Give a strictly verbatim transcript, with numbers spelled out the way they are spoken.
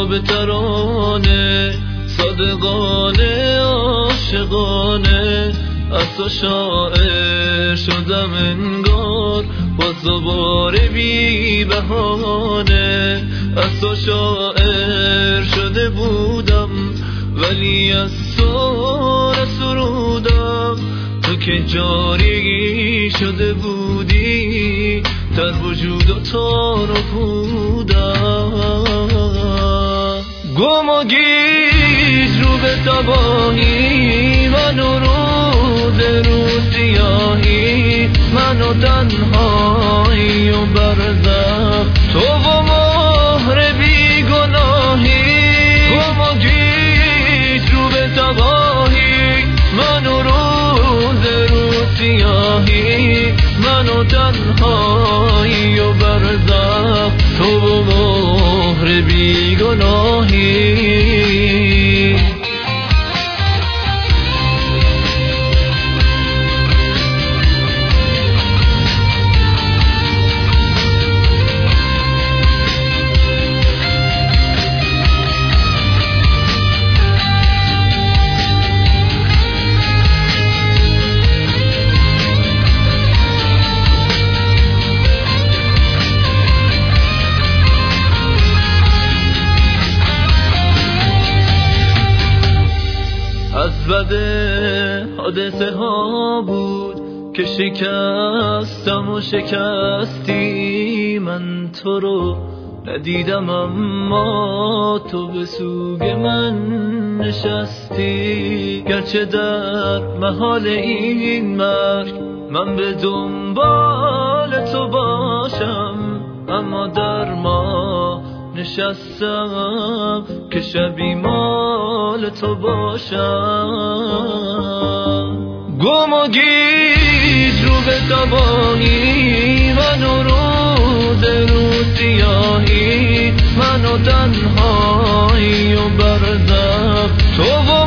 را به ترانه صادقانه عاشقانه از تو شاعر شدم انگار باز دوباره بی بهانه از تو شاعر شده بودم ولی از تو نسرودم تو که جاری شده بودی در وجود و تار و بودم گم و گیج رو به تباهی من و روز روز سیاهی من و تنهایی و برزخ تو و مهر بیگناهی گم و گیج رو به تباهی من و روز روز سیاهی من و تنهایی و برزخ تو و مهر بیگناهی از بده حادثه ها بود که شکستم و شکستی من تو رو ندیدم اما تو به سوگ من نشستی گرچه در محال این مرگ من به دنبال تو باشم اما در ما نشستم که شبی مال تو باشم گم و گیج رو به تباهی من و روز روز سیاهی من و تنهایی و برزخ تو و